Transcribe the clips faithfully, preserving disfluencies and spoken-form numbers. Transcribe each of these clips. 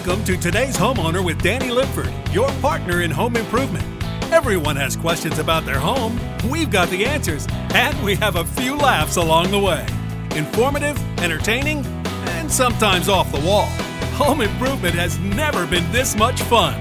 Welcome to Today's Homeowner with Danny Lipford, your partner in home improvement. Everyone has questions about their home. We've got the answers, and we have a few laughs along the way. Informative, entertaining, and sometimes off the wall. Home improvement has never been this much fun.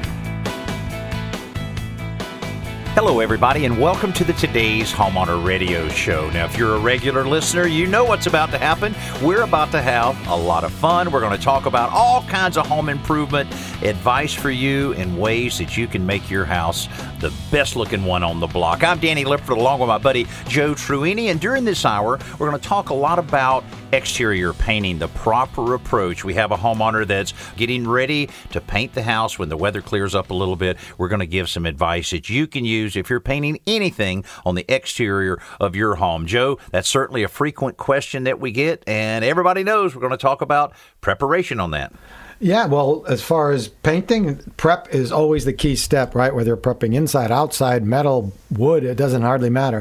Hello, everybody, and welcome to the Today's Homeowner Radio Show. Now, if you're a regular listener, you know what's about to happen. We're about to have a lot of fun. We're going to talk about all kinds of home improvement advice for you and ways that you can make your house the best-looking one on the block. I'm Danny Lipford, along with my buddy Joe Truini, and during this hour, we're going to talk a lot about exterior painting, the proper approach. We have a homeowner that's getting ready to paint the house when the weather clears up a little bit. We're going to give some advice that you can use if you're painting anything on the exterior of your home. Joe, that's certainly a frequent question that we get, and everybody knows we're going to talk about preparation on that. Yeah, well, as far as painting, prep is always the key step, right? Whether you're prepping inside, outside, metal, wood, it doesn't hardly matter.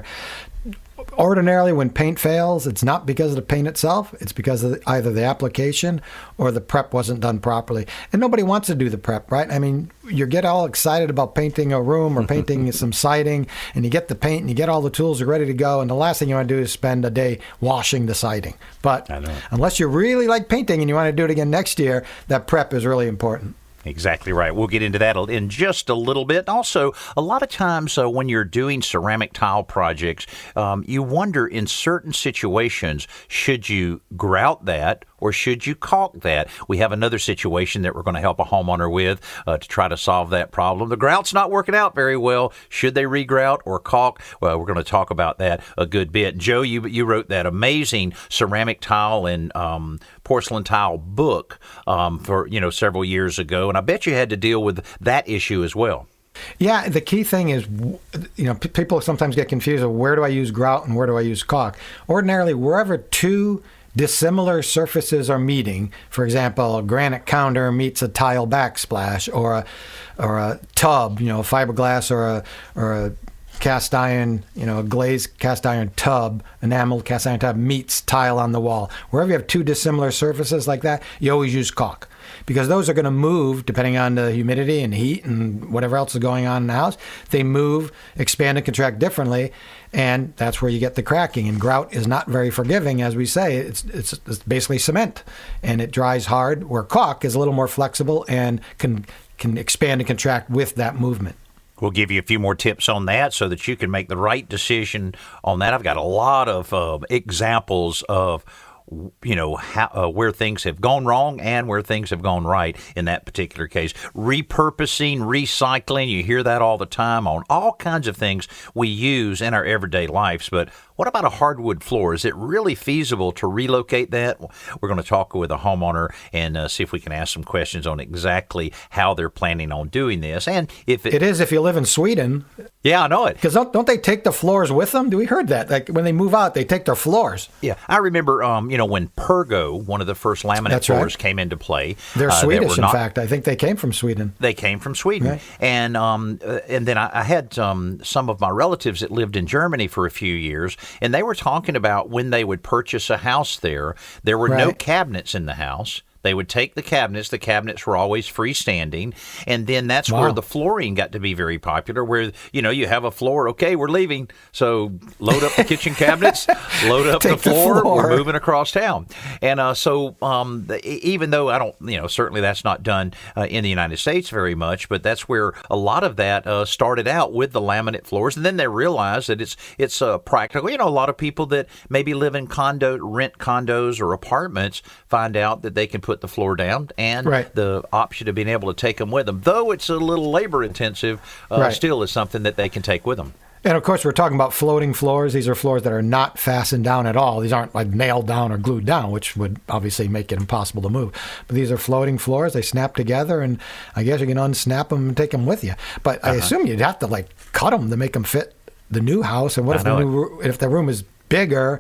Ordinarily, when paint fails, it's not because of the paint itself. It's because of either the application or the prep wasn't done properly. And nobody wants to do the prep, right? I mean, you get all excited about painting a room or painting some siding, and you get the paint and you get all the tools, you're ready to go, and the last thing you want to do is spend a day washing the siding. But unless you really like painting and you want to do it again next year, that prep is really important. Exactly right. We'll get into that in just a little bit. Also, a lot of times uh, when you're doing ceramic tile projects, um, you wonder in certain situations, should you grout that or should you caulk that? We have another situation that we're going to help a homeowner with uh, to try to solve that problem. The grout's not working out very well. Should they regrout or caulk? Well, we're going to talk about that a good bit. Joe, you you wrote that amazing ceramic tile and um, porcelain tile book um, for you know several years ago, and I bet you had to deal with that issue as well. Yeah, the key thing is, you know, p- people sometimes get confused of where do I use grout and where do I use caulk. Ordinarily, wherever two dissimilar surfaces are meeting, for example, a granite counter meets a tile backsplash, or a or a tub, you know, fiberglass or a or a cast iron, you know, a glazed cast iron tub, enameled cast iron tub meets tile on the wall. Wherever you have two dissimilar surfaces like that, you always use caulk, because those are going to move depending on the humidity and heat and whatever else is going on in the house. They move, expand, and contract differently, and that's where you get the cracking. And grout is not very forgiving, as we say. It's it's, it's basically cement, and it dries hard, where caulk is a little more flexible and can can expand and contract with that movement. We'll give you a few more tips on that so that you can make the right decision on that. I've got a lot of uh, examples of you know, how, uh, where things have gone wrong and where things have gone right in that particular case. Repurposing, recycling, you hear that all the time on all kinds of things we use in our everyday lives. But what about a hardwood floor? Is it really feasible to relocate that? We're going to talk with a homeowner and uh, see if we can ask some questions on exactly how they're planning on doing this. And if it, it is if you live in Sweden. Yeah, I know it. Because don't, don't they take the floors with them? Do we heard that? Like when they move out, they take their floors. Yeah, I remember, um, you know, when Pergo, one of the first laminate That's floors, right. came into play. They're uh, Swedish, not, in fact. I think they came from Sweden. They came from Sweden. Right. And um, uh, and then I, I had um, some of my relatives that lived in Germany for a few years, and they were talking about when they would purchase a house there, there were right. no cabinets in the house. They would take the cabinets. The cabinets were always freestanding. And then that's wow. where the flooring got to be very popular, where, you know, you have a floor. Okay, we're leaving. So load up the kitchen cabinets, load up the floor, the floor. We're moving across town. And uh, so um, the, even though I don't, you know, certainly that's not done uh, in the United States very much, but that's where a lot of that uh, started out with the laminate floors. And then they realized that it's it's uh, practical. You know, a lot of people that maybe live in condo, rent condos or apartments find out that they can put the floor down and right. the option of being able to take them with them, though it's a little labor intensive, uh, right. still is something that they can take with them. And of course, we're talking about floating floors. These are floors that are not fastened down at all. These aren't like nailed down or glued down, which would obviously make it impossible to move. But these are floating floors. They snap together, and I guess you can unsnap them and take them with you. But uh-huh. I assume you'd have to like cut them to make them fit the new house. And what I if the new, if the room is bigger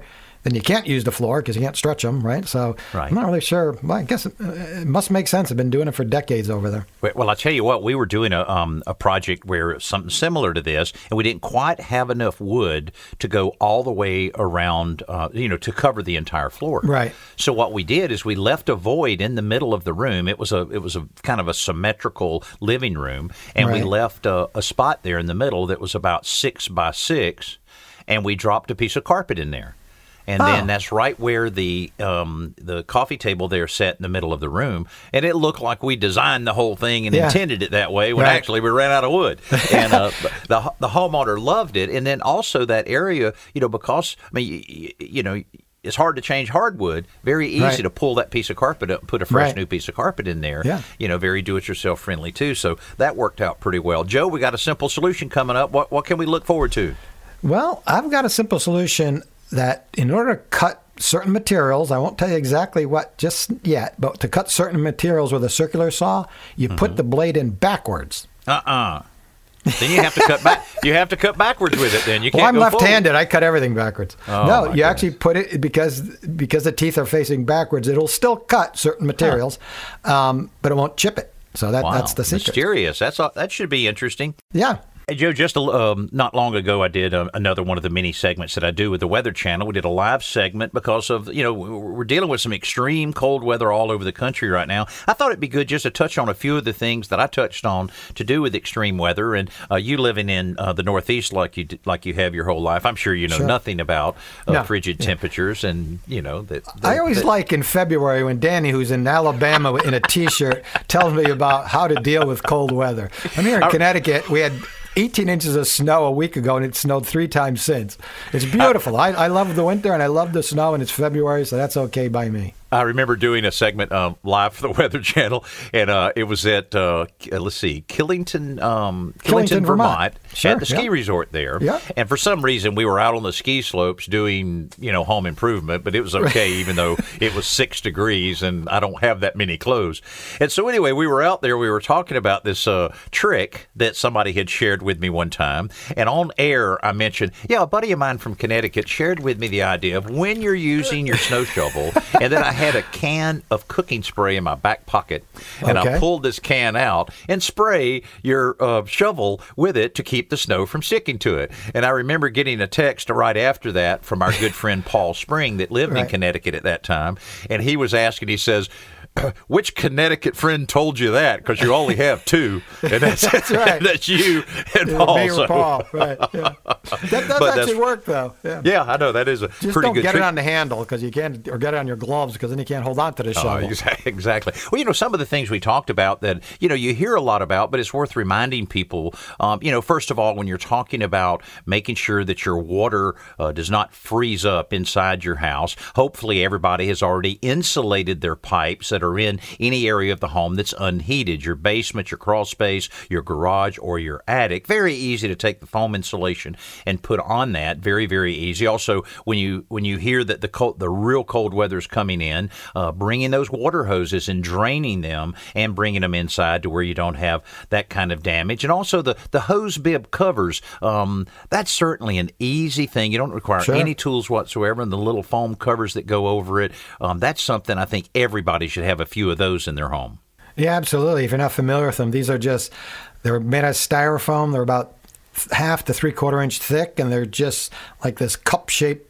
then you can't use the floor because you can't stretch them, right? So right. I'm not really sure. Well, I guess it, it must make sense. I've been doing it for decades over there. Well, I'll tell you what, we were doing a um, a project where something similar to this, and we didn't quite have enough wood to go all the way around, uh, you know, to cover the entire floor. Right. So what we did is we left a void in the middle of the room. It was a it was a kind of a symmetrical living room, and right. we left a, a spot there in the middle that was about six by six, and we dropped a piece of carpet in there. And oh. then that's right where the um, the coffee table there sat in the middle of the room. And it looked like we designed the whole thing and yeah. intended it that way when right. actually we ran out of wood. And uh, the the homeowner loved it. And then also that area, you know, because, I mean, you, you know, it's hard to change hardwood. Very easy right. to pull that piece of carpet up and put a fresh right. new piece of carpet in there. Yeah. You know, very do-it-yourself friendly, too. So that worked out pretty well. Joe, we got a simple solution coming up. What, what can we look forward to? Well, I've got a simple solution that in order to cut certain materials, I won't tell you exactly what just yet, but to cut certain materials with a circular saw, you mm-hmm. put the blade in backwards. Uh-uh. Then you have to cut back. You have to cut backwards with it. Then you can't. Well, I'm go left-handed. forward. I cut everything backwards. Oh, no, you goodness. actually put it because because the teeth are facing backwards. It'll still cut certain materials, huh. um, but it won't chip it. So that wow. that's the secret. Mysterious. That's all, that should be interesting. Yeah. Hey, Joe, just a, um, not long ago, I did uh, another one of the mini segments that I do with the Weather Channel. We did a live segment because of, you know, we're dealing with some extreme cold weather all over the country right now. I thought it'd be good just to touch on a few of the things that I touched on to do with extreme weather. And uh, you living in uh, the Northeast like you like you have your whole life, I'm sure you know sure. nothing about uh, no. frigid yeah. temperatures. And, you know, that. that I always that, like in February when Danny, who's in Alabama in a T-shirt, tells me about how to deal with cold weather. I'm here in I, Connecticut. We had eighteen inches of snow a week ago, and it snowed three times since. It's beautiful. I, I love the winter, and I love the snow, and it's February, so that's okay by me. I remember doing a segment um, live for the Weather Channel, and uh, it was at, uh, let's see, Killington, um, Killington, Killington, Vermont, Vermont sure, at the ski yeah. resort there. Yeah. And for some reason, we were out on the ski slopes doing, you know, home improvement, but it was okay, even though it was six degrees, and I don't have that many clothes. And so anyway, we were out there, we were talking about this uh, trick that somebody had shared with me one time, and on air, I mentioned, yeah, a buddy of mine from Connecticut shared with me the idea of when you're using your snow shovel, and then I had a can of cooking spray in my back pocket, and okay. I pulled this can out and spray your uh, shovel with it to keep the snow from sticking to it. And I remember getting a text right after that from our good friend Paul Spring that lived right. in Connecticut at that time, and he was asking, he says, which Connecticut friend told you that? Because you only have two, and that's, that's right. that's you and yeah, Paul. Me so. or Paul, right? Yeah. That does But actually work, though. Yeah. yeah, I know that is a Just pretty don't good get trick. it on the handle because you can't, or get it on your gloves because then you can't hold on to the shovel. Oh, exactly. Well, you know, some of the things we talked about that you know you hear a lot about, but it's worth reminding people. Um, you know, first of all, when you're talking about making sure that your water uh, does not freeze up inside your house, hopefully everybody has already insulated their pipes that are in any area of the home that's unheated, your basement, your crawl space, your garage, or your attic. Very easy to take the foam insulation and put on that. Very, very easy. Also, when you when you hear that the cold, the real cold weather is coming in, uh, bringing those water hoses and draining them and bringing them inside to where you don't have that kind of damage. And also the, the hose bib covers, um, that's certainly an easy thing. You don't require sure. any tools whatsoever, and the little foam covers that go over it, um, that's something I think everybody should have a few of those in their home. Yeah, absolutely. If you're not familiar with them, these are just, they're made out of styrofoam. They're about half to three quarter inch thick, and they're just like this cup-shaped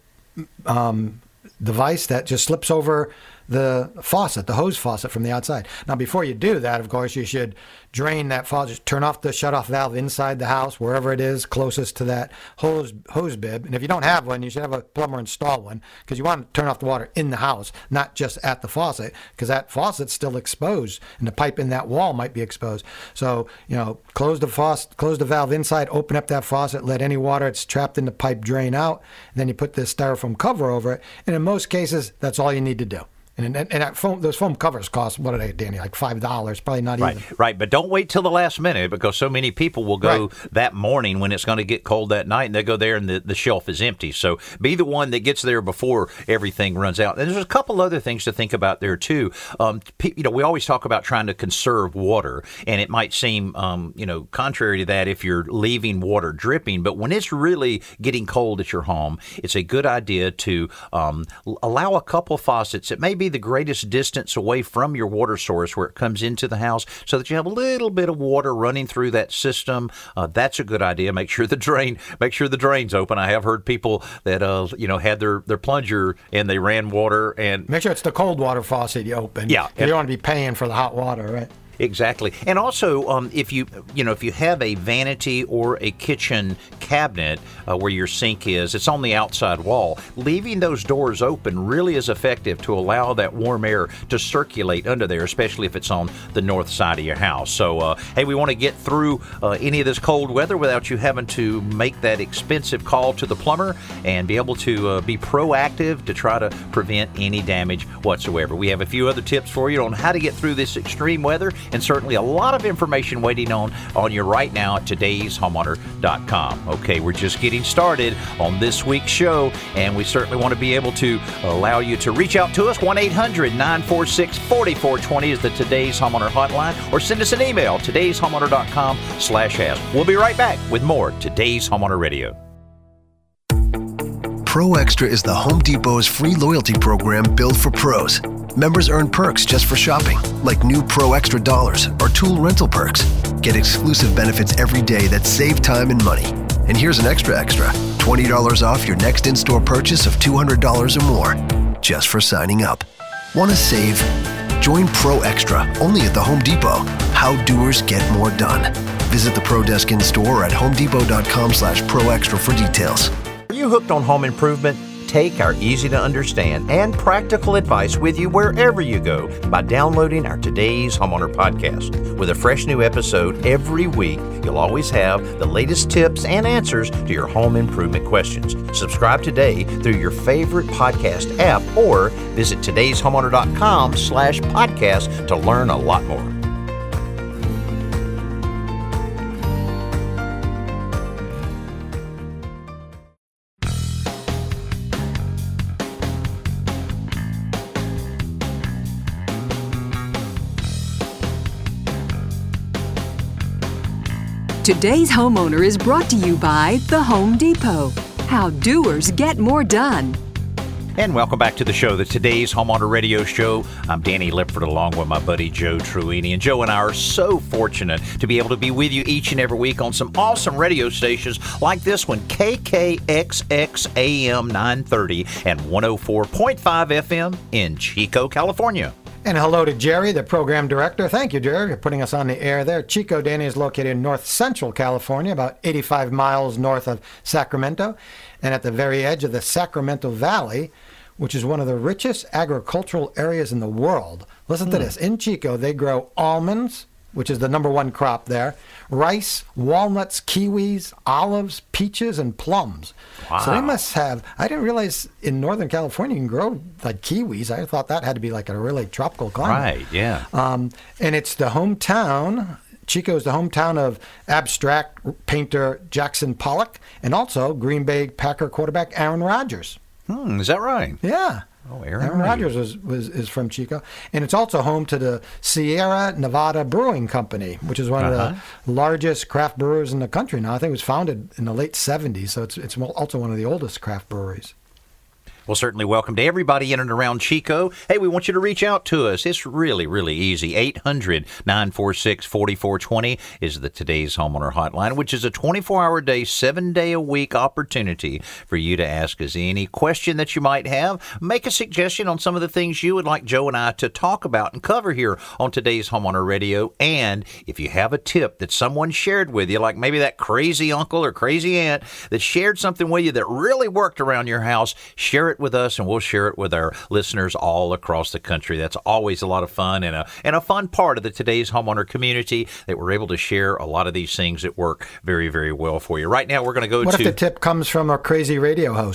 um, device that just slips over the faucet, the hose faucet from the outside. Now, before you do that, of course, you should drain that faucet, turn off the shutoff valve inside the house, wherever it is closest to that hose hose bib. And if you don't have one, you should have a plumber install one, because you want to turn off the water in the house, not just at the faucet, because that faucet's still exposed, and the pipe in that wall might be exposed. So, you know, close the faucet, close the valve inside, open up that faucet, let any water that's trapped in the pipe drain out, and then you put this styrofoam cover over it. And in most cases, that's all you need to do. And, and, and that foam, those foam covers cost, what are they, Danny, like five dollars, probably not right, even. Right, but don't wait till the last minute because so many people will go right. that morning when it's going to get cold that night, and they go there and the, the shelf is empty. So be the one that gets there before everything runs out. And there's a couple other things to think about there, too. Um, you know, we always talk about trying to conserve water, and it might seem, um, you know, contrary to that if you're leaving water dripping, but when it's really getting cold at your home, it's a good idea to um, allow a couple faucets. It may be the greatest distance away from your water source where it comes into the house so that you have a little bit of water running through that system. Uh, that's a good idea. Make sure the drain, make sure the drain's open. I have heard people that, uh, you know, had their, their plunger and they ran water and... Make sure it's the cold water faucet you open. Yeah. You don't want to be paying for the hot water, right? Exactly. And also, um, if you you know if you have a vanity or a kitchen cabinet uh, where your sink is, it's on the outside wall, leaving those doors open really is effective to allow that warm air to circulate under there, especially if it's on the north side of your house. So, uh, hey, we want to get through uh, any of this cold weather without you having to make that expensive call to the plumber and be able to uh, be proactive to try to prevent any damage whatsoever. We have a few other tips for you on how to get through this extreme weather, and certainly a lot of information waiting on, on you right now at todays homeowner dot com. Okay, we're just getting started on this week's show, and we certainly want to be able to allow you to reach out to us. one eight hundred nine four six four four two zero is the Today's Homeowner hotline, or send us an email, todays homeowner dot com slash ask. We'll be right back with more Today's Homeowner Radio. Pro Extra is the Home Depot's free loyalty program built for pros. Members earn perks just for shopping, like new Pro Extra dollars or tool rental perks. Get exclusive benefits every day that save time and money. And here's an extra extra, twenty dollars off your next in-store purchase of two hundred dollars or more, just for signing up. Want to save? Join Pro Extra, only at the Home Depot. How doers get more done. Visit the Pro Desk in-store or at homedepot.com slash pro extra for details. Are you hooked on home improvement? Take our easy-to-understand and practical advice with you wherever you go by downloading our Today's Homeowner podcast. With a fresh new episode every week, you'll always have the latest tips and answers to your home improvement questions. Subscribe today through your favorite podcast app or visit todays homeowner dot com slash podcast to learn a lot more. Today's Homeowner is brought to you by The Home Depot. How doers get more done. And welcome back to the show, the Today's Homeowner Radio Show. I'm Danny Lipford along with my buddy Joe Truini. And Joe and I are so fortunate to be able to be with you each and every week on some awesome radio stations like this one, K K X X A M nine thirty and one oh four point five F M in Chico, California. And hello to Jerry, the program director. Thank you, Jerry, for putting us on the air there. Chico, Danny, is located in north central California, about eighty-five miles north of Sacramento, and at the very edge of the Sacramento Valley, which is one of the richest agricultural areas in the world. Listen to this. In Chico, they grow almonds, which is the number one crop there, rice, walnuts, kiwis, olives, peaches, and plums. Wow. So they must have, I didn't realize in Northern California you can grow like kiwis. I thought that had to be like a really tropical climate. Right, yeah. Um, and it's the hometown, Chico is the hometown of abstract painter Jackson Pollock and also Green Bay Packer quarterback Aaron Rodgers. Hmm, is that right? Yeah. Oh, Aaron, Aaron Rodgers was, was is from Chico, and it's also home to the Sierra Nevada Brewing Company, which is one uh-huh. of the largest craft brewers in the country now. I think it was founded in the late seventies, so it's it's also one of the oldest craft breweries. Well, certainly welcome to everybody in and around Chico. Hey, we want you to reach out to us. It's really, really easy. eight hundred nine four six four four two zero is the Today's Homeowner hotline, which is a twenty-four hour day, seven day a week opportunity for you to ask us any question that you might have. Make a suggestion on some of the things you would like Joe and I to talk about and cover here on Today's Homeowner Radio. And if you have a tip that someone shared with you, like maybe that crazy uncle or crazy aunt that shared something with you that really worked around your house, share it with us and we'll share it with our listeners all across the country. That's always a lot of fun and a and a fun part of the Today's Homeowner community that we're able to share a lot of these things that work very, very well for you. Right now, we're going to go what to... What if the tip comes from a crazy radio host?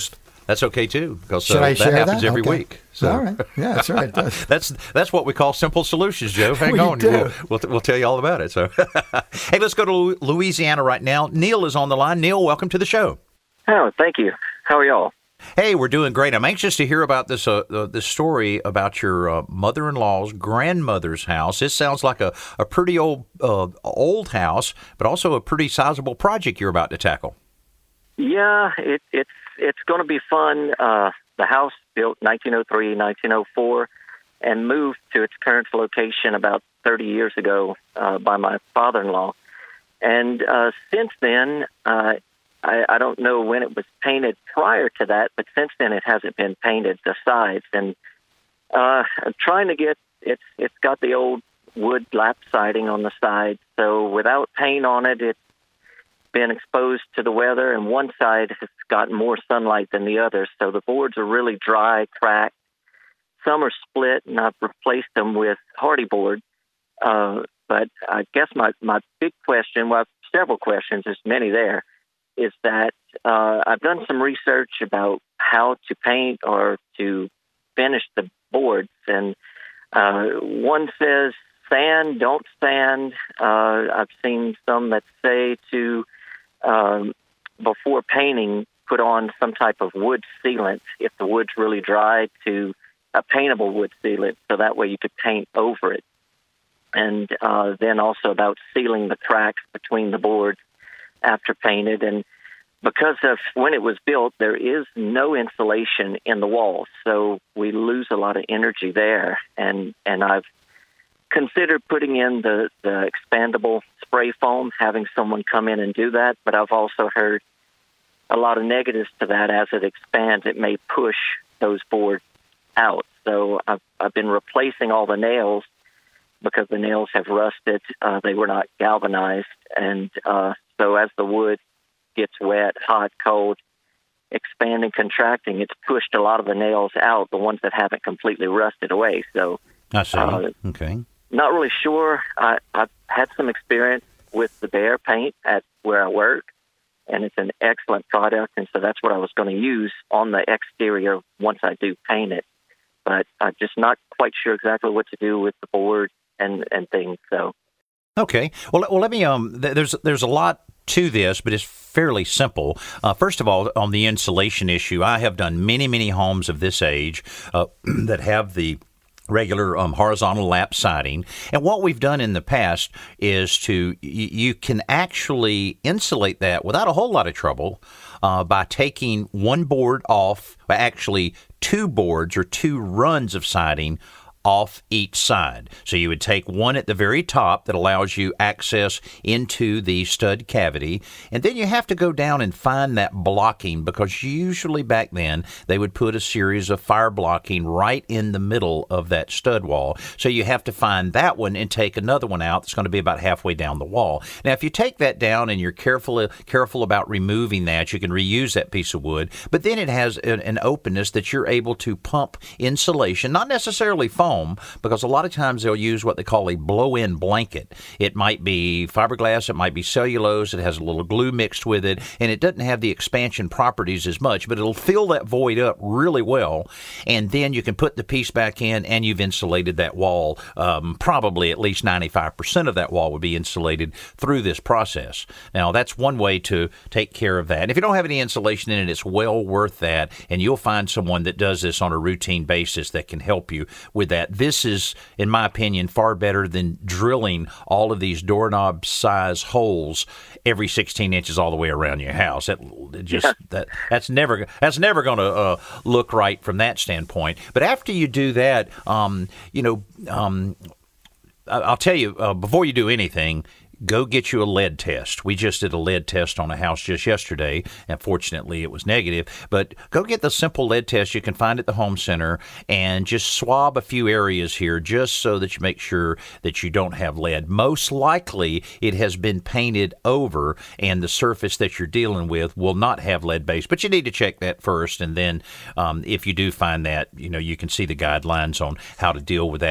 That's okay too, because Should uh, I that share happens that? every Okay. week. So. All right. Yeah, that's right. that's that's what we call simple solutions, Joe. Hang We on, do. We'll, we'll we'll tell you all about it. So, hey, let's go to Louisiana right now. Neil is on the line. Neil, welcome to the show. Oh, thank you. How are y'all? Hey, we're doing great. I'm anxious to hear about this uh, uh, this story about your uh, mother-in-law's grandmother's house. This sounds like a, a pretty old uh, old house, but also a pretty sizable project you're about to tackle. Yeah, it, it's it's going to be fun. Uh, the house built nineteen oh three, nineteen oh four, and moved to its current location about thirty years ago uh, by my father-in-law. And uh, since then, uh, I, I don't know when it was painted prior to that, but since then it hasn't been painted, the sides. And uh, I'm trying to get, it's it's got the old wood lap siding on the side, so without paint on it, it's been exposed to the weather, and one side has gotten more sunlight than the other, so the boards are really dry, cracked. Some are split, and I've replaced them with hardy board. Uh, but I guess my, my big question, well, several questions, there's many there, is that uh, I've done some research about how to paint or to finish the boards, and uh, one says sand, don't sand. Uh, I've seen some that say to, um, before painting, put on some type of wood sealant if the wood's really dry, to a paintable wood sealant, so that way you could paint over it. And uh, then also about sealing the cracks between the boards after painted. And because of when it was built, there is no insulation in the walls, so we lose a lot of energy there. And and I've considered putting in the, the expandable spray foam, having someone come in and do that, but I've also heard a lot of negatives to that. As it expands, it may push those boards out. So I've, I've been replacing all the nails because the nails have rusted. Uh, they were not galvanized. And uh, so as the wood gets wet, hot, cold, expanding, contracting, it's pushed a lot of the nails out, the ones that haven't completely rusted away. So I see. Uh, okay. Not really sure. I, I've had some experience with the Behr paint at where I work, and it's an excellent product, and so that's what I was going to use on the exterior once I do paint it. But I'm just not quite sure exactly what to do with the board and, and things. So, okay. Well, well, let me. Um, th- there's there's a lot to this, but it's fairly simple. Uh, first of all, on the insulation issue, I have done many many homes of this age uh, that have the regular um, horizontal lap siding. And what we've done in the past is to, y- you can actually insulate that without a whole lot of trouble uh, by taking one board off, actually two boards or two runs of siding off each side. So you would take one at the very top that allows you access into the stud cavity, and then you have to go down and find that blocking, because usually back then they would put a series of fire blocking right in the middle of that stud wall. So you have to find that one and take another one out that's going to be about halfway down the wall. Now, if you take that down and you're careful careful about removing that, you can reuse that piece of wood, but then it has an, an openness that you're able to pump insulation, not necessarily foam, because a lot of times they'll use what they call a blow-in blanket. It might be fiberglass, it might be cellulose, it has a little glue mixed with it, and it doesn't have the expansion properties as much, but it'll fill that void up really well, and then you can put the piece back in and you've insulated that wall. Um, probably at least ninety-five percent of that wall would be insulated through this process. Now, that's one way to take care of that. And if you don't have any insulation in it, it's well worth that, and you'll find someone that does this on a routine basis that can help you with that. This is, in my opinion, far better than drilling all of these doorknob size holes every sixteen inches all the way around your house. That it just yeah. that that's never that's never going to uh, look right from that standpoint. But after you do that, um, you know, um, I'll tell you uh, before you do anything, go get you a lead test. We just did a lead test on a house just yesterday, and fortunately it was negative. But go get the simple lead test you can find at the home center and just swab a few areas here just so that you make sure that you don't have lead. Most likely it has been painted over, and the surface that you're dealing with will not have lead base. But you need to check that first, and then um, if you do find that, you know, you can see the guidelines on how to deal with that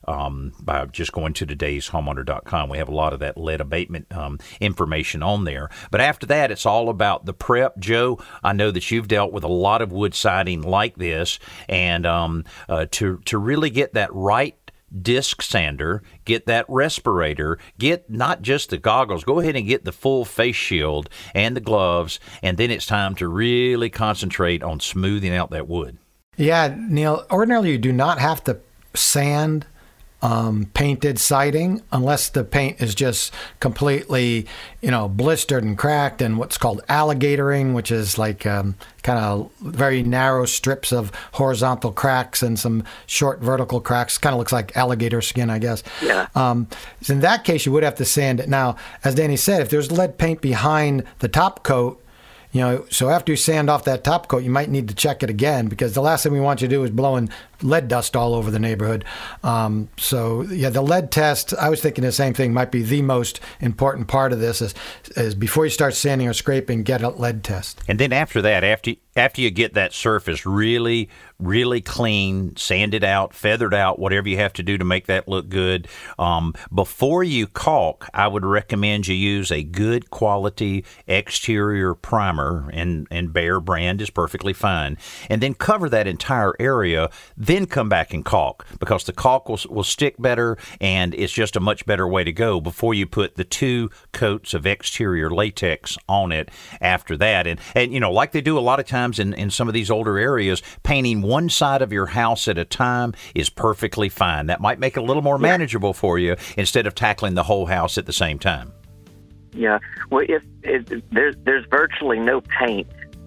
um, by just going to todays homeowner dot com. We have a lot of that lead abatement um, information on there. But after that, it's all about the prep. Joe, I know that you've dealt with a lot of wood siding like this, and um, uh, to to really get that right disc sander, get that respirator, get not just the goggles, go ahead and get the full face shield and the gloves, and then it's time to really concentrate on smoothing out that wood. Yeah, Neil, ordinarily you do not have to sand um, painted siding unless the paint is just completely, you know, blistered and cracked, and what's called alligatoring, which is like um, kind of very narrow strips of horizontal cracks and some short vertical cracks. Kind of looks like alligator skin, I guess. Yeah. Um, so in that case, you would have to sand it. Now, as Danny said, if there's lead paint behind the top coat, you know, so after you sand off that top coat, you might need to check it again, because the last thing we want you to do is blowing lead dust all over the neighborhood. Um, so, yeah, the lead test, I was thinking the same thing, might be the most important part of this is, is before you start sanding or scraping, get a lead test. And then after that, after after you get that surface really, really clean, sanded out, feathered out, whatever you have to do to make that look good, um, before you caulk, I would recommend you use a good quality exterior primer, and, and Behr brand is perfectly fine. And then cover that entire area, then come back and caulk, because the caulk will, will stick better, and it's just a much better way to go before you put the two coats of exterior latex on it after that. And, and you know, like they do a lot of times in, in some of these older areas, painting one side of your house at a time is perfectly fine. That might make it a little more manageable for you instead of tackling the whole house at the same time. Yeah. Well, if, if there's there's virtually no paint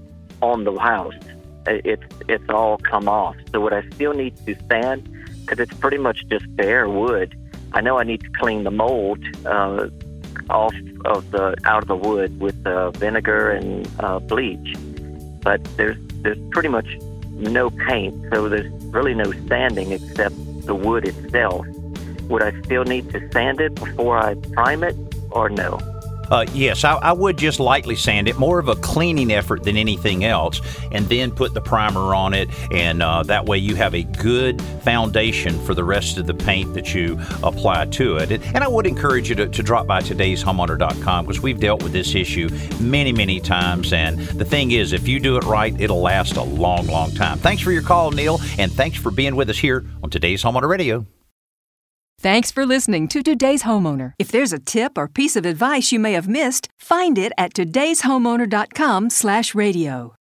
on the house, it's it's all come off. So what I still need to sand, because it's pretty much just bare wood. I know I need to clean the mold uh, off of the out of the wood with uh, vinegar and uh, bleach, but there's there's pretty much no paint, so there's really no sanding except the wood itself. Would I still need to sand it before I prime it, or no? Uh, yes, I, I would just lightly sand it, more of a cleaning effort than anything else, and then put the primer on it, and uh, that way you have a good foundation for the rest of the paint that you apply to it. And, and I would encourage you to, to drop by todays homeowner dot com, because we've dealt with this issue many, many times, and the thing is, if you do it right, it'll last a long, long time. Thanks for your call, Neil, and thanks for being with us here on Today's Homeowner Radio. Thanks for listening to Today's Homeowner. If there's a tip or piece of advice you may have missed, find it at todays homeowner dot com slash radio.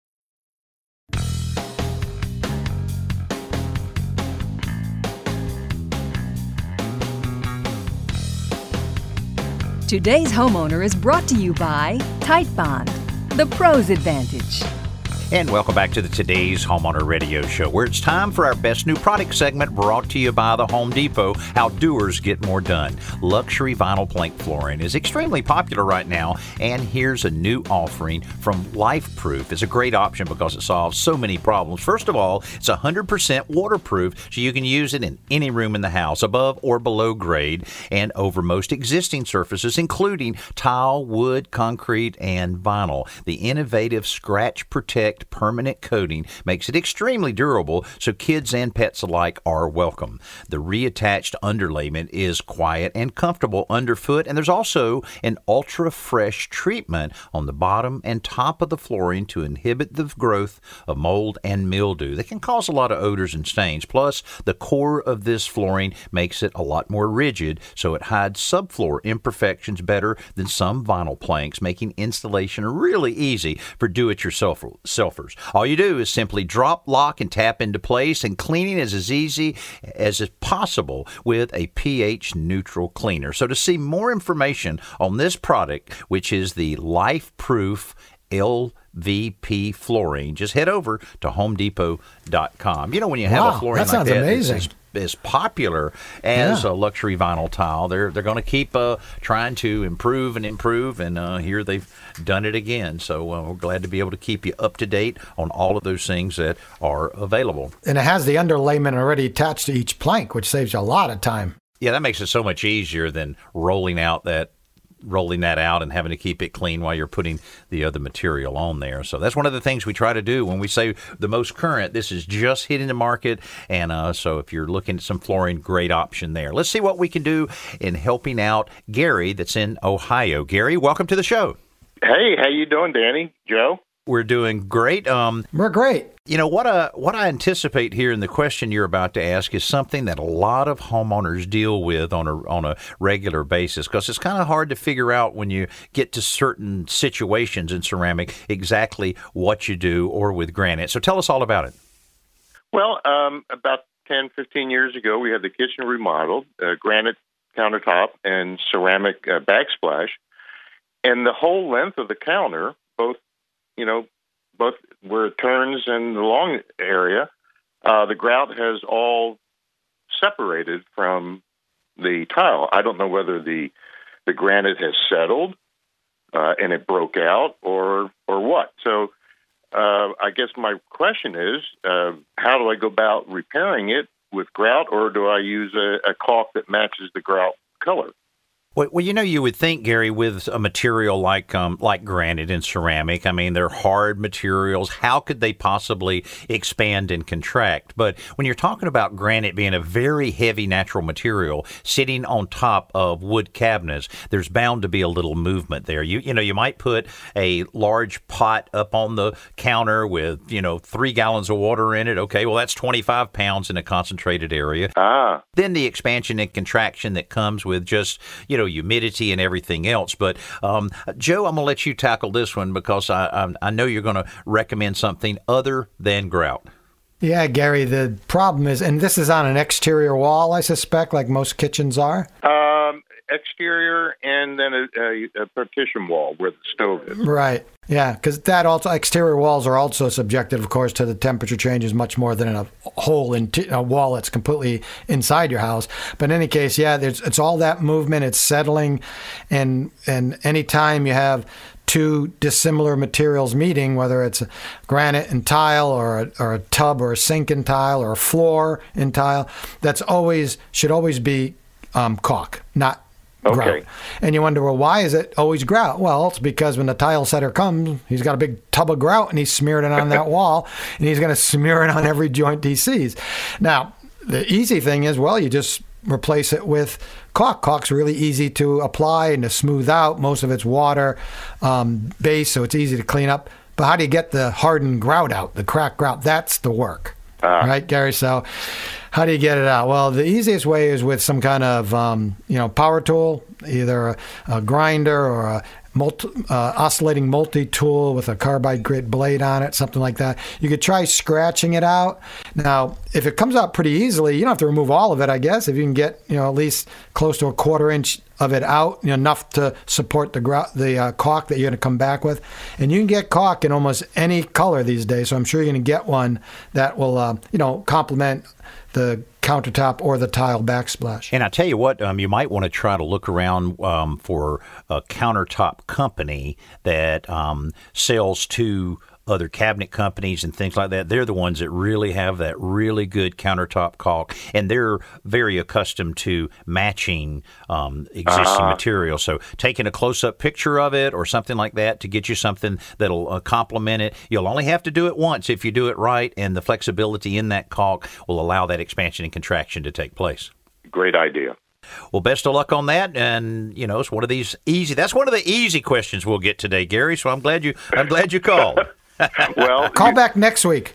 Today's Homeowner is brought to you by Titebond, the Pros Advantage. And welcome back to the Today's Homeowner Radio Show, where it's time for our Best New Product segment, brought to you by the Home Depot, How Doers Get More Done. Luxury vinyl plank flooring is extremely popular right now, and here's a new offering from LifeProof. It's a great option because it solves so many problems. First of all, it's one hundred percent waterproof, so you can use it in any room in the house, above or below grade, and over most existing surfaces, including tile, wood, concrete, and vinyl. The innovative Scratch Protect permanent coating makes it extremely durable, so kids and pets alike are welcome. The reattached underlayment is quiet and comfortable underfoot, and there's also an ultra-fresh treatment on the bottom and top of the flooring to inhibit the growth of mold and mildew that can cause a lot of odors and stains. Plus, the core of this flooring makes it a lot more rigid, so it hides subfloor imperfections better than some vinyl planks, making installation really easy for do-it-yourselfers. All you do is simply drop, lock, and tap into place, and cleaning is as easy as is possible with a pH-neutral cleaner. So to see more information on this product, which is the LifeProof L V P flooring, just head over to home depot dot com. You know, when you have wow, a flooring that like that, amazing. It's, as popular as yeah. a luxury vinyl tile, they're they're going to keep uh, trying to improve and improve, and uh, here they've done it again. So uh, we're glad to be able to keep you up to date on all of those things that are available. And it has the underlayment already attached to each plank, which saves you a lot of time. Yeah, that makes it so much easier than rolling out that rolling that out and having to keep it clean while you're putting the other material on there. So that's one of the things we try to do when we say the most current. This is just hitting the market, and uh, so if you're looking at some flooring, great option there. Let's see what we can do in helping out Gary that's in Ohio. Gary, welcome to the show. Hey, how you doing, Danny? Joe? We're doing great. Um, We're great. You know, what I, what I anticipate here in the question you're about to ask is something that a lot of homeowners deal with on a on a regular basis, because it's kind of hard to figure out when you get to certain situations in ceramic exactly what you do or with granite. So tell us all about it. Well, um, about ten, fifteen years ago, we had the kitchen remodeled, uh, granite countertop and ceramic uh, backsplash. And the whole length of the counter, both you know, both where it turns and the long area, uh, the grout has all separated from the tile. I don't know whether the the granite has settled uh, and it broke out or or what. So uh, I guess my question is, uh, how do I go about repairing it with grout, or do I use a, a caulk that matches the grout color? Well, well, you know, you would think, Gary, with a material like um, like granite and ceramic, I mean, they're hard materials. How could they possibly expand and contract? But when you're talking about granite being a very heavy natural material sitting on top of wood cabinets, there's bound to be a little movement there. You you know, you might put a large pot up on the counter with, you know, three gallons of water in it. Okay, well, that's twenty-five pounds in a concentrated area. Ah. Then the expansion and contraction that comes with just, you know, humidity and everything else. But um, Joe, I'm going to let you tackle this one because I, I, I know you're going to recommend something other than grout. Yeah, Gary, the problem is, and this is on an exterior wall, I suspect, like most kitchens are? Um, exterior and then a, a, a partition wall where the stove is. Right. Yeah, because that also, exterior walls are also subjected, of course, to the temperature changes much more than in a whole in t- a wall that's completely inside your house. But in any case, yeah, there's it's all that movement, it's settling, and and anytime you have two dissimilar materials meeting, whether it's granite and tile or a, or a tub or a sink and tile or a floor and tile, that's always should always be um, caulk, not Okay. grout. And you wonder, well, why is it always grout? Well, it's because when the tile setter comes, he's got a big tub of grout and he's smeared it on that wall, and he's going to smear it on every joint he sees. Now, the easy thing is, well, you just replace it with caulk. Caulk's really easy to apply and to smooth out. Most of it's water um, based, so it's easy to clean up. But how do you get the hardened grout out, the cracked grout? That's the work. Uh, right, Gary? So how do you get it out? Well, the easiest way is with some kind of, um, you know, power tool, either a, a grinder or a multi, uh, oscillating multi-tool with a carbide grit blade on it, something like that. You could try scratching it out. Now, if it comes out pretty easily, you don't have to remove all of it, I guess. If you can get, you know, at least close to a quarter inch of it out, you know, enough to support the gro- the uh, caulk that you're going to come back with. And you can get caulk in almost any color these days, so I'm sure you're going to get one that will, uh, you know, complement the countertop or the tile backsplash. And I tell you what, um, you might want to try to look around um, for a countertop company that um, sells to other cabinet companies and things like that. They're the ones that really have that really good countertop caulk, and they're very accustomed to matching um, existing uh-huh. material. So taking a close-up picture of it or something like that to get you something that'll uh, complement it. You'll only have to do it once if you do it right, and the flexibility in that caulk will allow that expansion and contraction to take place. Great idea. Well, best of luck on that, and you know it's one of these easy. That's one of the easy questions we'll get today, Gary. So I'm glad you. I'm glad you called. Well, call you, back next week.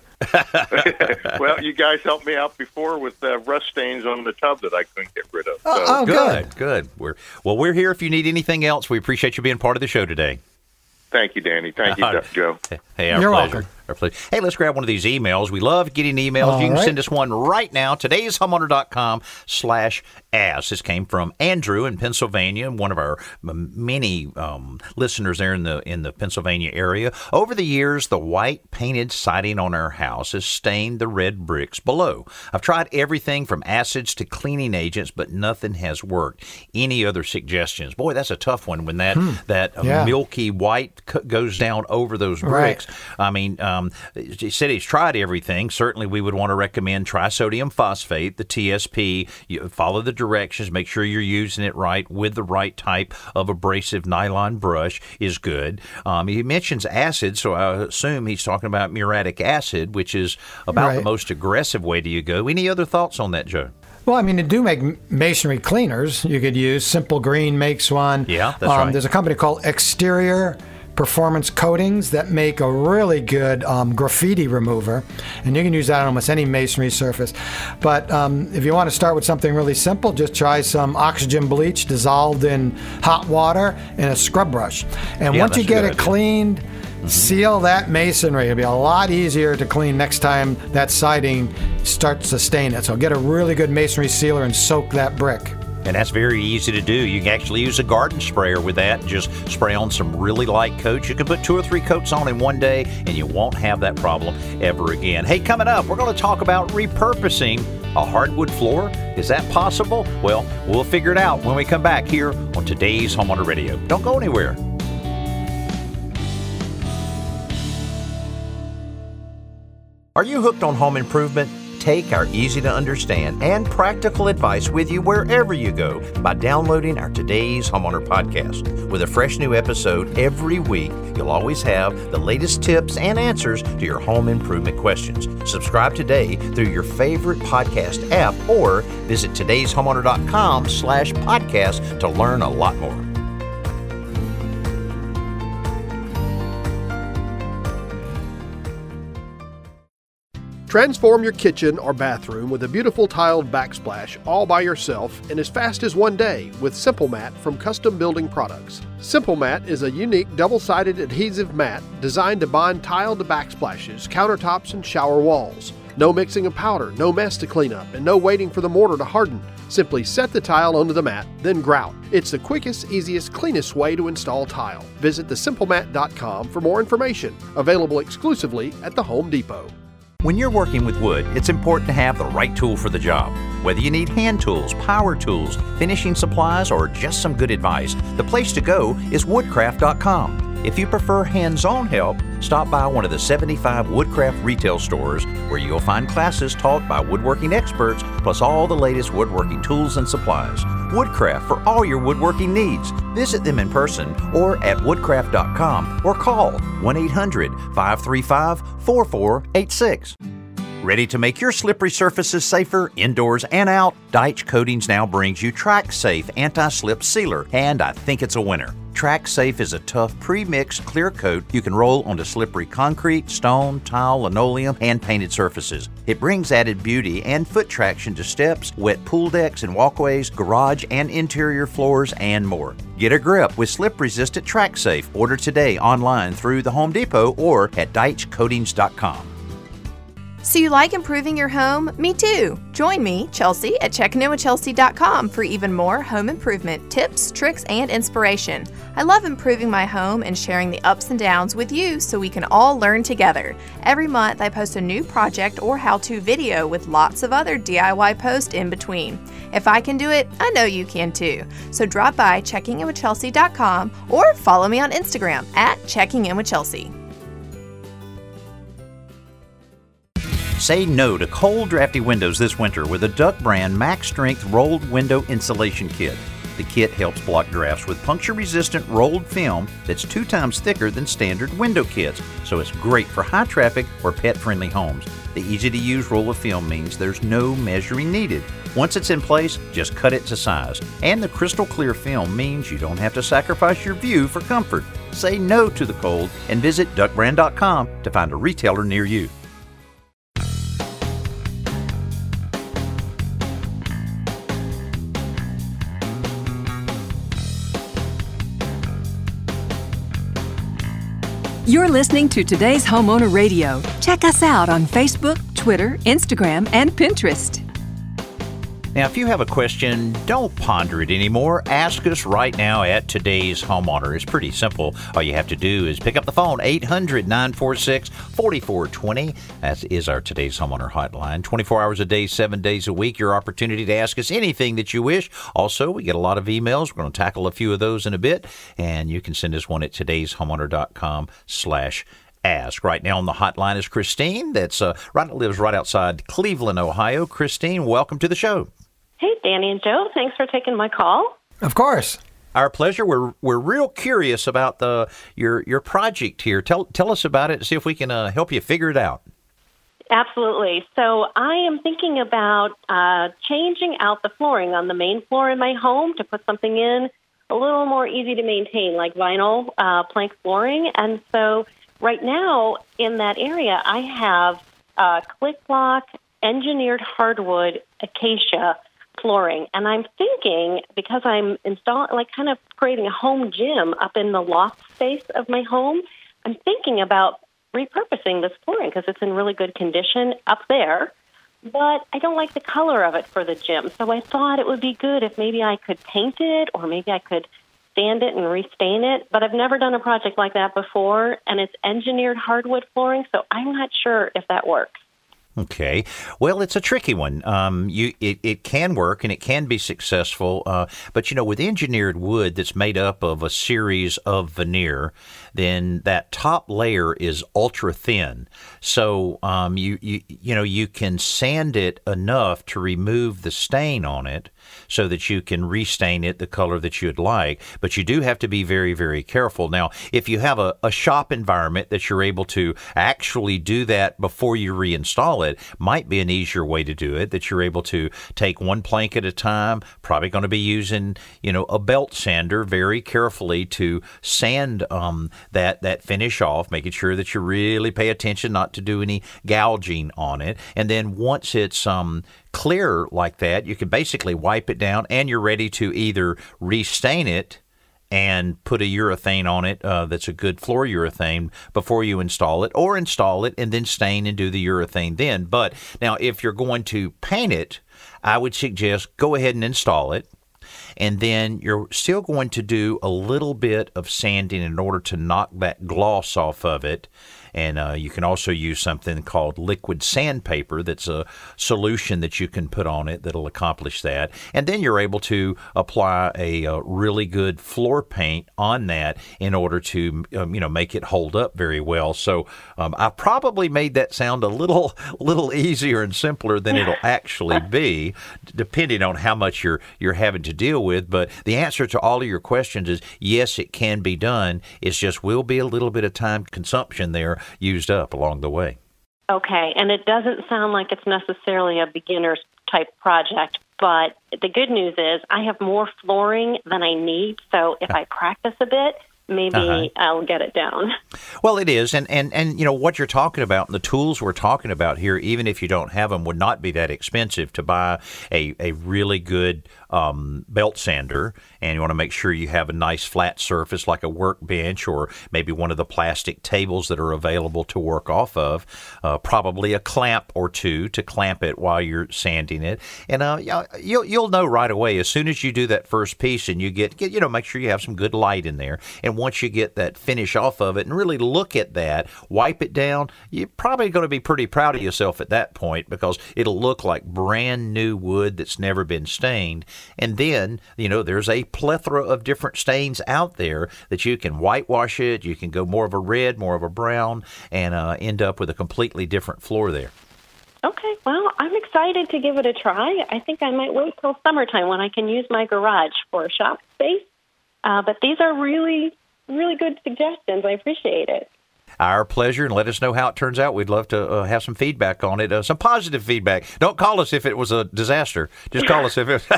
Well, you guys helped me out before with uh, rust stains on the tub that I couldn't get rid of. So. Oh, oh, good, good, good. We're well. We're here if you need anything else. We appreciate you being part of the show today. Thank you, Danny. Thank you, uh, Joe. Hey, our You're pleasure. welcome. Our pleasure. Hey, let's grab one of these emails. We love getting emails. All you can right. send us one right now. Today's homeowner dot com slash ask. This came from Andrew in Pennsylvania, one of our many um, listeners there in the in the Pennsylvania area. Over the years, the white painted siding on our house has stained the red bricks below. I've tried everything from acids to cleaning agents, but nothing has worked. Any other suggestions? Boy, that's a tough one when that, hmm. that yeah. milky white goes down over those bricks. Right. I mean, uh, um, he said he's tried everything. Certainly, we would want to recommend trisodium phosphate, the T S P. You follow the directions. Make sure you're using it right with the right type of abrasive nylon brush is good. Um, he mentions acid, so I assume he's talking about muriatic acid, which is about Right. the most aggressive way to go. Any other thoughts on that, Joe? Well, I mean, they do make masonry cleaners. You could use Simple Green makes one. Yeah, that's um, right. There's a company called Exterior Performance Coatings that make a really good um, graffiti remover, and you can use that on almost any masonry surface. But um, if you want to start with something really simple, just try some oxygen bleach dissolved in hot water and a scrub brush. And Yeah, once you that's a get good it idea. cleaned, seal that masonry. It'll be a lot easier to clean next time that siding starts to stain it. So get a really good masonry sealer and soak that brick. And that's very easy to do. You can actually use a garden sprayer with that. Just spray on some really light coats. You can put two or three coats on in one day, and you won't have that problem ever again. Hey, coming up, we're going to talk about repurposing a hardwood floor. Is that possible? Well, we'll figure it out when we come back here on today's Homeowner Radio. Don't go anywhere. Are you hooked on home improvement? Take our easy-to-understand and practical advice with you wherever you go by downloading our Today's Homeowner podcast. With a fresh new episode every week, you'll always have the latest tips and answers to your home improvement questions. Subscribe today through your favorite podcast app or visit todayshomeowner.com slash podcast to learn a lot more. Transform your kitchen or bathroom with a beautiful tiled backsplash all by yourself in as fast as one day with Simple Mat from Custom Building Products. Simple Mat is a unique double-sided adhesive mat designed to bond tile to backsplashes, countertops, and shower walls. No mixing of powder, no mess to clean up, and no waiting for the mortar to harden. Simply set the tile onto the mat, then grout. It's the quickest, easiest, cleanest way to install tile. Visit the simple mat dot com for more information. Available exclusively at the Home Depot. When you're working with wood, it's important to have the right tool for the job. Whether you need hand tools, power tools, finishing supplies, or just some good advice, the place to go is woodcraft dot com. If you prefer hands-on help, stop by one of the seventy-five Woodcraft retail stores where you'll find classes taught by woodworking experts, plus all the latest woodworking tools and supplies. Woodcraft for all your woodworking needs. Visit them in person or at woodcraft dot com or call one eight hundred, five three five, four four eight six. Ready to make your slippery surfaces safer indoors and out? Deitch Coatings now brings you TrackSafe Anti-Slip Sealer, and I think it's a winner. TrackSafe is a tough pre-mixed clear coat you can roll onto slippery concrete, stone, tile, linoleum, and painted surfaces. It brings added beauty and foot traction to steps, wet pool decks and walkways, garage and interior floors, and more. Get a grip with slip-resistant TrackSafe. Order today online through the Home Depot or at deitch coatings dot com. So you like improving your home? Me too! Join me, Chelsea, at checking in with chelsea dot com for even more home improvement tips, tricks, and inspiration. I love improving my home and sharing the ups and downs with you so we can all learn together. Every month I post a new project or how-to video with lots of other D I Y posts in between. If I can do it, I know you can too. So drop by checking in with chelsea dot com or follow me on Instagram at checking in with chelsea. Say no to cold, drafty windows this winter with a Duck brand Max Strength Rolled Window Insulation Kit. The kit helps block drafts with puncture-resistant rolled film that's two times thicker than standard window kits, so it's great for high-traffic or pet-friendly homes. The easy-to-use roll of film means there's no measuring needed. Once it's in place, just cut it to size. And the crystal clear film means you don't have to sacrifice your view for comfort. Say no to the cold and visit duck brand dot com to find a retailer near you. You're listening to Today's Homeowner Radio. Check us out on Facebook, Twitter, Instagram, and Pinterest. Now, if you have a question, don't ponder it anymore. Ask us right now at Today's Homeowner. It's pretty simple. All you have to do is pick up the phone, eight hundred, nine four six, four four two zero. That is our Today's Homeowner hotline. twenty-four hours a day, seven days a week, your opportunity to ask us anything that you wish. Also, we get a lot of emails. We're going to tackle a few of those in a bit, and you can send us one at todayshomeowner dot com slash ask. Right now on the hotline is Christine. That's uh, right lives right outside Cleveland, Ohio. Christine, welcome to the show. Hey, Danny and Joe. Thanks for taking my call. Of course. Our pleasure. We're we're real curious about the your your project here. Tell tell us about it and see if we can uh, help you figure it out. Absolutely. So I am thinking about uh, changing out the flooring on the main floor in my home to put something in a little more easy to maintain, like vinyl uh, plank flooring. And so right now in that area, I have uh, click block engineered hardwood acacia flooring. And I'm thinking, because I'm installing, like kind of creating a home gym up in the loft space of my home, I'm thinking about repurposing this flooring because it's in really good condition up there. But I don't like the color of it for the gym. So I thought it would be good if maybe I could paint it or maybe I could sand it and restain it. But I've never done a project like that before, and it's engineered hardwood flooring, so I'm not sure if that works. Okay. Well, it's a tricky one. Um, you it, it can work and it can be successful, uh, but, you know, with engineered wood that's made up of a series of veneer, then that top layer is ultra thin. So, um, you, you, you know, you can sand it enough to remove the stain on it so that you can restain it the color that you'd like, but you do have to be very, very careful. Now, if you have a, a shop environment that you're able to actually do that before you reinstall it, might be an easier way to do it, that you're able to take one plank at a time, probably going to be using, you know, a belt sander very carefully to sand um, that, that finish off, making sure that you really pay attention not to do any gouging on it. And then once it's um, clear like that, you can basically wipe it down and you're ready to either restain it and put a urethane on it uh, that's a good floor urethane before you install it, or install it and then stain and do the urethane then. But now if you're going to paint it, I would suggest go ahead and install it. And then you're still going to do a little bit of sanding in order to knock that gloss off of it. And uh, you can also use something called liquid sandpaper. That's a solution that you can put on it that'll accomplish that. And then you're able to apply a, a really good floor paint on that in order to um, you know make it hold up very well. So um, I probably made that sound a little little easier and simpler than it'll actually be, depending on how much you're you're having to deal with. But the answer to all of your questions is yes, it can be done. It's just will be a little bit of time consumption there used up along the way. Okay, and it doesn't sound like it's necessarily a beginner's type project, but the good news is I have more flooring than I need, so if I practice a bit, maybe uh-huh. I'll get it down. Well, it is, and, and, and you know, what you're talking about, and the tools we're talking about here, even if you don't have them, would not be that expensive to buy a, a really good um, belt sander, and you want to make sure you have a nice flat surface like a workbench or maybe one of the plastic tables that are available to work off of, uh, probably a clamp or two to clamp it while you're sanding it, and uh, you'll, you'll know right away as soon as you do that first piece and you get, get, you know, make sure you have some good light in there, and once you get that finish off of it and really look at that, wipe it down, you're probably going to be pretty proud of yourself at that point because it'll look like brand new wood that's never been stained. And then, you know, there's a plethora of different stains out there that you can whitewash it, you can go more of a red, more of a brown, and uh, end up with a completely different floor there. Okay, well, I'm excited to give it a try. I think I might wait till summertime when I can use my garage for a shop space. Uh, but these are really, really good suggestions. I appreciate it. Our pleasure, and let us know how it turns out. We'd love to uh, have some feedback on it, uh, some positive feedback. Don't call us if it was a disaster. Just call us if it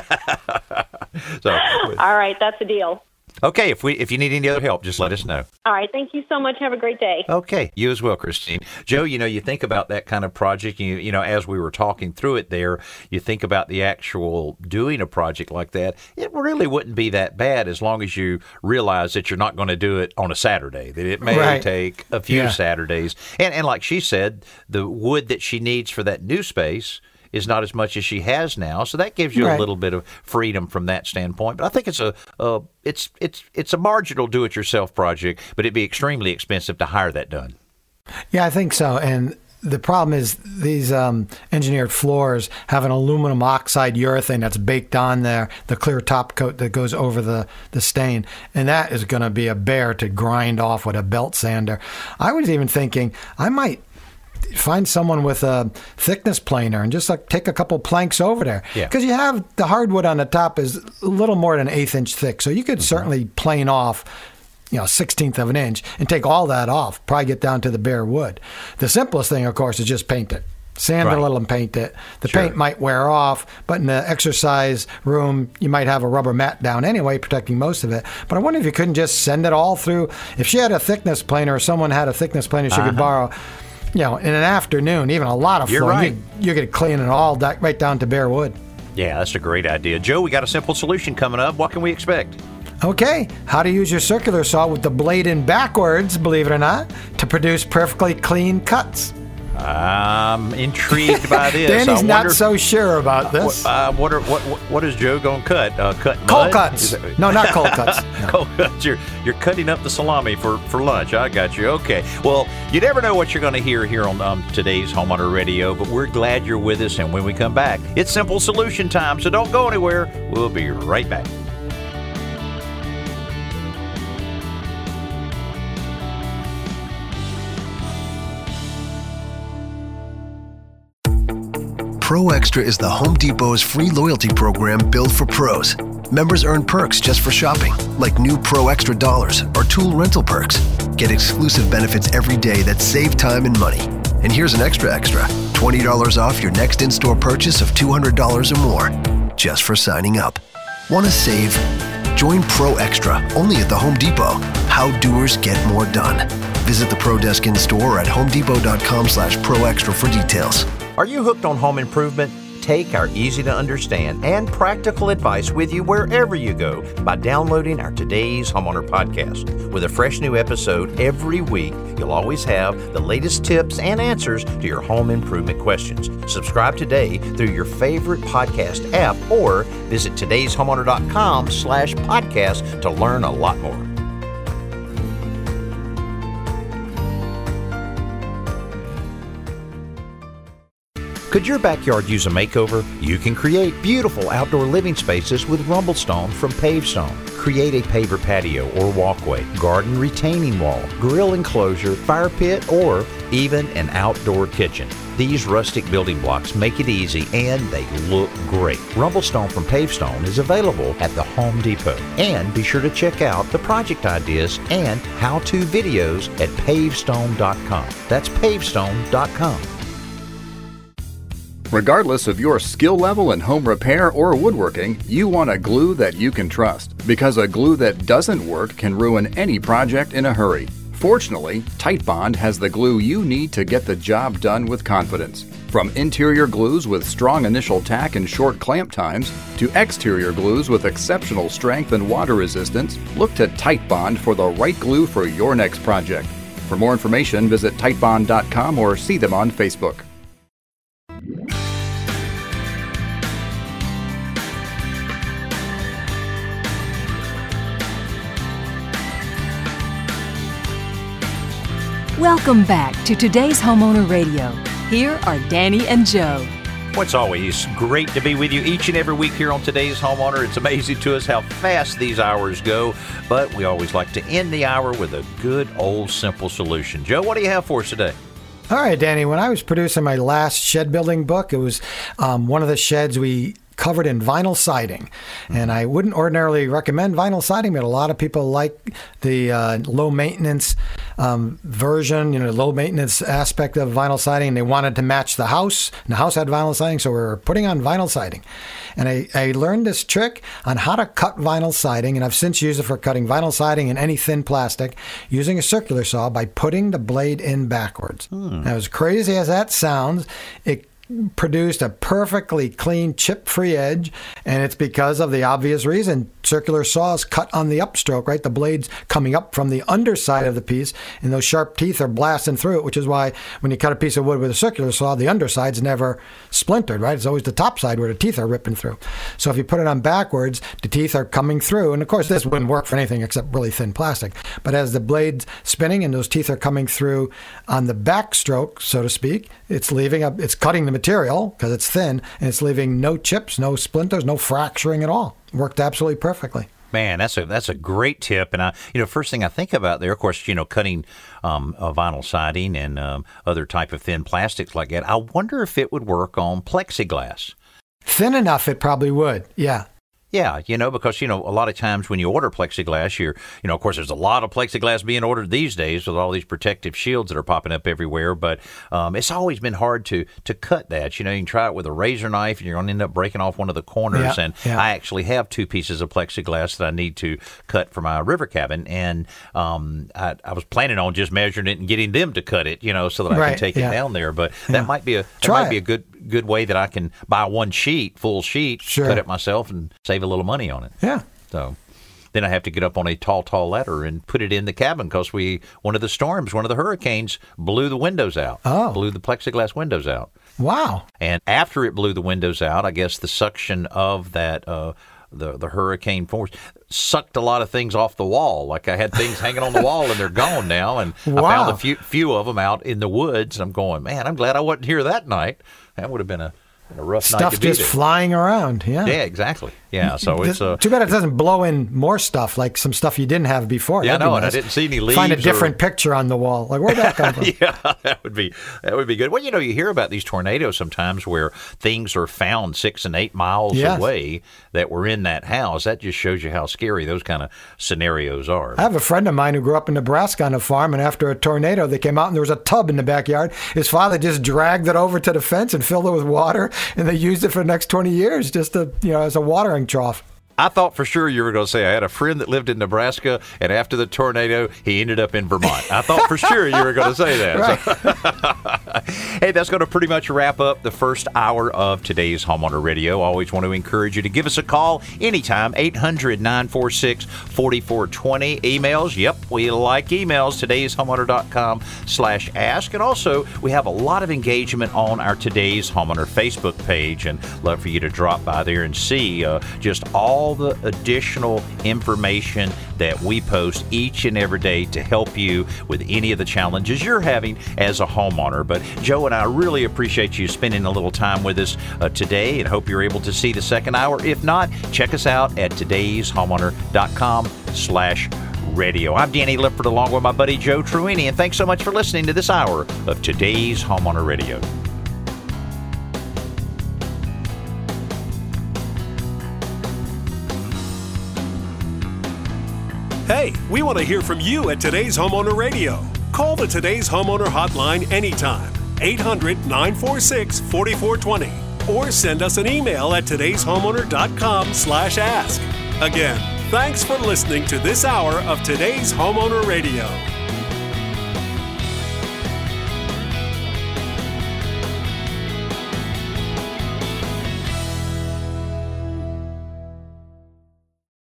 so, all right, that's a deal. Okay, if we if you need any other help, just let us know. All right, thank you so much. Have a great day. Okay, you as well, Christine. Joe, you know, you think about that kind of project, you, you know, as we were talking through it there, you think about the actual doing a project like that, it really wouldn't be that bad as long as you realize that you're not going to do it on a Saturday, that it may right. take a few yeah. Saturdays. And, and like she said, the wood that she needs for that new space is not as much as she has now, so that gives you right. a little bit of freedom from that standpoint. But I think it's a uh, it's it's it's a marginal do-it-yourself project, but it'd be extremely expensive to hire that done. Yeah, I think so. And the problem is these um, engineered floors have an aluminum oxide urethane that's baked on there, the clear top coat that goes over the, the stain. And that is going to be a bear to grind off with a belt sander. I was even thinking I might find someone with a thickness planer and just like take a couple planks over there. Because Yeah. you have the hardwood on the top is a little more than an eighth inch thick. So you could Mm-hmm. certainly plane off, you know, sixteenth of an inch and take all that off, probably get down to the bare wood. The simplest thing, of course, is just paint it. Sand Right. it a little and paint it. The Sure. paint might wear off, but in the exercise room, you might have a rubber mat down anyway, protecting most of it. But I wonder if you couldn't just send it all through. If she had a thickness planer or someone had a thickness planer she could Uh-huh. borrow, you know, in an afternoon, even a lot of You're flooring, right. you, you could clean it all da- right down to bare wood. Yeah, that's a great idea. Joe, we got a simple solution coming up. What can we expect? Okay, how to use your circular saw with the blade in backwards, believe it or not, to produce perfectly clean cuts. I'm intrigued by this. Danny's I not wonder, so sure about this. Uh, what, are, what, what, what is Joe going to cut? Uh, cut Cold mud? cuts. Is that- No, not cold cuts. No. Cold cuts. You're, you're cutting up the salami for, for lunch. I got you. Okay. Well, you never know what you're going to hear here on um, today's Homeowner Radio, but we're glad you're with us. And when we come back, it's simple solution time. So don't go anywhere. We'll be right back. Pro Extra is the Home Depot's free loyalty program built for pros. Members earn perks just for shopping, like new Pro Extra dollars or tool rental perks. Get exclusive benefits every day that save time and money. And here's an extra extra, twenty dollars off your next in-store purchase of two hundred dollars or more, just for signing up. Want to save? Join Pro Extra, only at the Home Depot. How doers get more done. Visit the Pro Desk in-store or at homedepot.com slash pro extra for details. Are you hooked on home improvement? Take our easy to understand and practical advice with you wherever you go by downloading our Today's Homeowner podcast. With a fresh new episode every week, you'll always have the latest tips and answers to your home improvement questions. Subscribe today through your favorite podcast app or visit todayshomeowner.com slash podcast to learn a lot more. Could your backyard use a makeover? You can create beautiful outdoor living spaces with Rumblestone from Pavestone. Create a paver patio or walkway, garden retaining wall, grill enclosure, fire pit, or even an outdoor kitchen. These rustic building blocks make it easy and they look great. Rumblestone from Pavestone is available at the Home Depot. And be sure to check out the project ideas and how-to videos at pavestone dot com. That's pavestone dot com. Regardless of your skill level in home repair or woodworking, you want a glue that you can trust, because a glue that doesn't work can ruin any project in a hurry. Fortunately, Titebond has the glue you need to get the job done with confidence. From interior glues with strong initial tack and short clamp times, to exterior glues with exceptional strength and water resistance, look to Titebond for the right glue for your next project. For more information, visit titebond dot com or see them on Facebook. Welcome back to today's Homeowner Radio. Here are Danny and Joe. Well, it's always great to be with you each and every week here on Today's Homeowner. It's amazing to us how fast these hours go, but we always like to end the hour with a good old simple solution. Joe, what do you have for us today? All right, Danny, when I was producing my last shed building book, it was um, one of the sheds we covered in vinyl siding. And I wouldn't ordinarily recommend vinyl siding, but a lot of people like the uh, low maintenance um, version, you know, low maintenance aspect of vinyl siding. And they wanted to match the house. And the house had vinyl siding, so we were putting on vinyl siding. And I, I learned this trick on how to cut vinyl siding, and I've since used it for cutting vinyl siding and any thin plastic using a circular saw by putting the blade in backwards. Hmm. Now, as crazy as that sounds, it produced a perfectly clean chip-free edge, and it's because of the obvious reason. Circular saws cut on the upstroke, right? The blade's coming up from the underside of the piece, and those sharp teeth are blasting through it, which is why when you cut a piece of wood with a circular saw, the underside's never splintered, right? It's always the top side where the teeth are ripping through. So if you put it on backwards, the teeth are coming through, and of course this wouldn't work for anything except really thin plastic. But as the blade's spinning and those teeth are coming through on the backstroke, so to speak, it's leaving a, it's cutting the material because it's thin, and it's leaving no chips, no splinters, no fracturing at all. Worked absolutely perfectly. Man, that's a that's a great tip. And I, you know, first thing I think about there, of course, you know, cutting um, uh, vinyl siding and um, other type of thin plastics like that. I wonder if it would work on plexiglass. Thin enough, it probably would. Yeah. Yeah, you know, because, you know, a lot of times when you order plexiglass, you're, you know, of course, there's a lot of plexiglass being ordered these days with all these protective shields that are popping up everywhere. But um, it's always been hard to to cut that. You know, you can try it with a razor knife and you're going to end up breaking off one of the corners. Yeah, and yeah. I actually have two pieces of plexiglass that I need to cut for my river cabin. And um, I, I was planning on just measuring it and getting them to cut it, you know, so that I right, can take yeah. it down there. But yeah. that might be a that Try might be it. a good good way that I can buy one sheet, full sheet, Sure. cut it myself and save a little money on it. Yeah. So then I have to get up on a tall, tall ladder and put it in the cabin because we one of the storms, one of the hurricanes blew the windows out. Oh. Blew the plexiglass windows out. Wow. And after it blew the windows out, I guess the suction of that uh, the the hurricane force sucked a lot of things off the wall. Like I had things hanging on the wall and they're gone now. And Wow. I found a few few of them out in the woods. And I'm going, man, I'm glad I wasn't here that night. That would have been a, a rough night Stuff to be just there. flying around. Yeah. Yeah, exactly. Yeah, so it's uh, too bad it doesn't blow in more stuff, like some stuff you didn't have before. Yeah, That'd be no, and I nice. didn't see any leaves. Find a or- different picture on the wall. Like, where'd that come from? Yeah, that would be that would be good. Well, you know, you hear about these tornadoes sometimes where things are found six and eight miles Yes. away that were in that house. That just shows you how scary those kind of scenarios are. I have a friend of mine who grew up in Nebraska on a farm, and after a tornado, they came out and there was a tub in the backyard. His father just dragged it over to the fence and filled it with water, and they used it for the next twenty years just to, you know, as a watering trough. I thought for sure you were going to say I had a friend that lived in Nebraska, and after the tornado, he ended up in Vermont. I thought for sure you were going to say that. Right. So- hey, that's going to pretty much wrap up the first hour of today's Homeowner Radio. Always want to encourage you to give us a call anytime, eight hundred, nine four six, four four two zero. Emails, yep, we like emails, today's homeowner dot com slash ask. And also, we have a lot of engagement on our Today's Homeowner Facebook page, and love for you to drop by there and see uh, just all the additional information that we post each and every day to help you with any of the challenges you're having as a homeowner. But Joe and I really appreciate you spending a little time with us uh, today, and hope you're able to see the second hour. If not, check us out at today's homeowner dot com slash radio. I'm Danny Lipford along with my buddy Joe Truini, and thanks so much for listening to this hour of Today's Homeowner Radio. Hey, we want to hear from you at Today's Homeowner Radio. Call the Today's Homeowner hotline anytime, eight hundred, nine four six, four four two zero, or send us an email at today's homeowner dot com slash ask. Again, thanks for listening to this hour of Today's Homeowner Radio.